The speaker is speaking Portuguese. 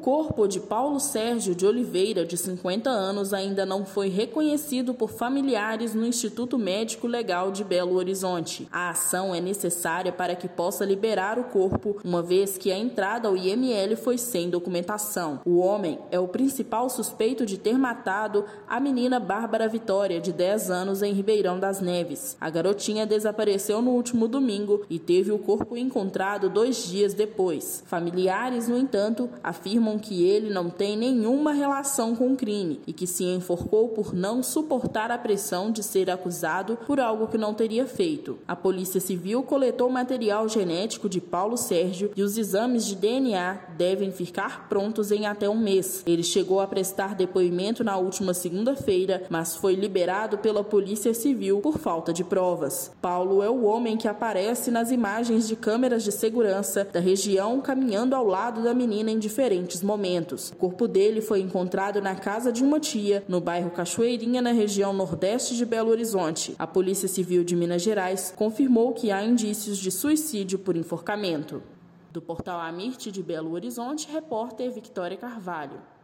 corpo de Paulo Sérgio de Oliveira, de 50 anos, ainda não foi reconhecido por familiares no Instituto Médico Legal de Belo Horizonte. A ação é necessária para que possa liberar o corpo, uma vez que a entrada ao IML foi sem documentação. O homem é o principal suspeito de ter matado a menina Bárbara Vitória, de 10 anos, em Ribeirão das Neves. A garotinha desapareceu no último domingo e teve o corpo encontrado 2 dias depois. Familiares, no entanto, afirmam que ele não tem nenhuma relação com o crime e que se enforcou por não suportar a pressão de ser acusado por algo que não teria feito. A Polícia Civil coletou material genético de Paulo Sérgio e os exames de DNA devem ficar prontos em até um mês. Ele chegou a prestar depoimento na última segunda-feira, mas foi liberado pela Polícia Civil por falta de provas. Paulo é o homem que aparece nas imagens de câmeras de segurança da região caminhando ao lado da menina em diferentes momentos. O corpo dele foi encontrado na casa de uma tia, no bairro Cachoeirinha, na região nordeste de Belo Horizonte. A Polícia Civil de Minas Gerais confirmou que há indícios de suicídio por enforcamento. Do portal Amirte de Belo Horizonte, repórter Victória Carvalho.